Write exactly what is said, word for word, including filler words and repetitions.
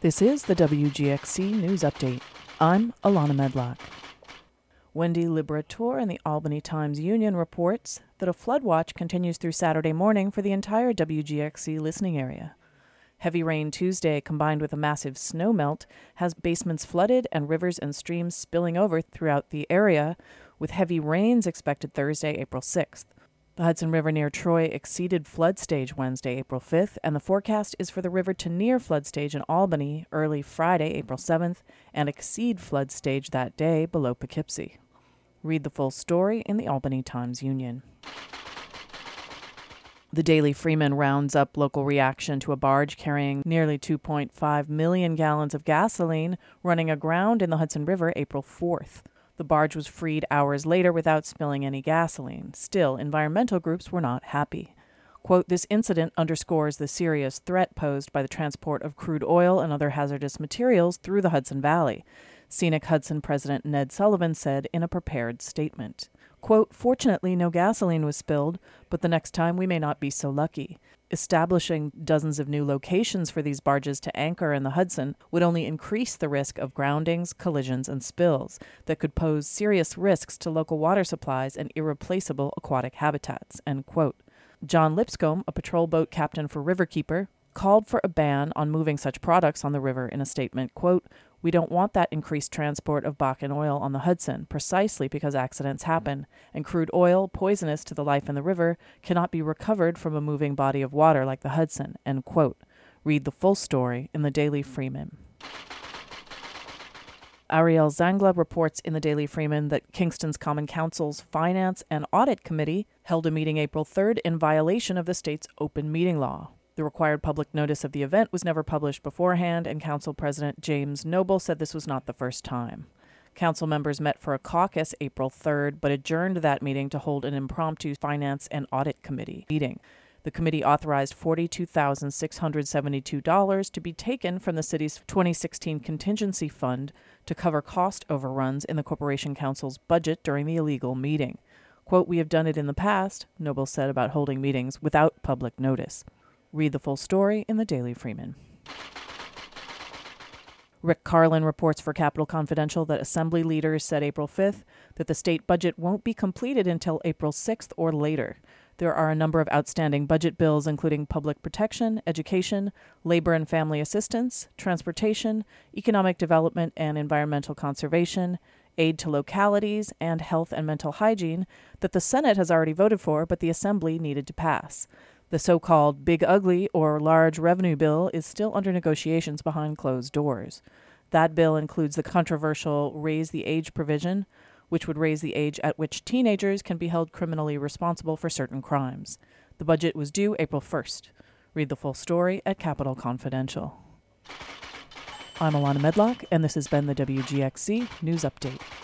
This is the W G X C News Update. I'm Alana Medlock. Wendy Liberatore in the Albany Times-Union reports that a flood watch continues through Saturday morning for the entire W G X C listening area. Heavy rain Tuesday combined with a massive snow melt has basements flooded and rivers and streams spilling over throughout the area, with heavy rains expected Thursday, April sixth. The Hudson River near Troy exceeded flood stage Wednesday, April fifth, and the forecast is for the river to near flood stage in Albany early Friday, April seventh, and exceed flood stage that day below Poughkeepsie. Read the full story in the Albany Times-Union. The Daily Freeman rounds up local reaction to a barge carrying nearly two point five million gallons of gasoline running aground in the Hudson River April fourth. The barge was freed hours later without spilling any gasoline. Still, environmental groups were not happy. Quote, "This incident underscores the serious threat posed by the transport of crude oil and other hazardous materials through the Hudson Valley," Scenic Hudson President Ned Sullivan said in a prepared statement. Quote, "Fortunately, no gasoline was spilled, but the next time we may not be so lucky. Establishing dozens of new locations for these barges to anchor in the Hudson would only increase the risk of groundings, collisions, and spills that could pose serious risks to local water supplies and irreplaceable aquatic habitats," end quote. John Lipscomb, a patrol boat captain for Riverkeeper, called for a ban on moving such products on the river in a statement, quote, "We don't want that increased transport of Bakken oil on the Hudson, precisely because accidents happen, and crude oil, poisonous to the life in the river, cannot be recovered from a moving body of water like the Hudson," end quote. Read the full story in the Daily Freeman. Ariel Zangla reports in the Daily Freeman that Kingston's Common Council's Finance and Audit Committee held a meeting April third in violation of the state's open meeting law. The required public notice of the event was never published beforehand, and Council President James Noble said this was not the first time. Council members met for a caucus April third, but adjourned that meeting to hold an impromptu Finance and Audit Committee meeting. The committee authorized forty-two thousand six hundred seventy-two dollars to be taken from the city's twenty sixteen contingency fund to cover cost overruns in the Corporation Council's budget during the illegal meeting. Quote, "We have done it in the past," Noble said about holding meetings without public notice. Read the full story in the Daily Freeman. Rick Carlin reports for Capital Confidential that Assembly leaders said April fifth that the state budget won't be completed until April sixth or later. There are a number of outstanding budget bills, including public protection, education, labor and family assistance, transportation, economic development and environmental conservation, aid to localities, and health and mental hygiene, that the Senate has already voted for, but the Assembly needed to pass. The so-called Big Ugly or Large Revenue Bill is still under negotiations behind closed doors. That bill includes the controversial Raise the Age provision, which would raise the age at which teenagers can be held criminally responsible for certain crimes. The budget was due April first. Read the full story at Capital Confidential. I'm Alana Medlock, and this has been the W G X C News Update.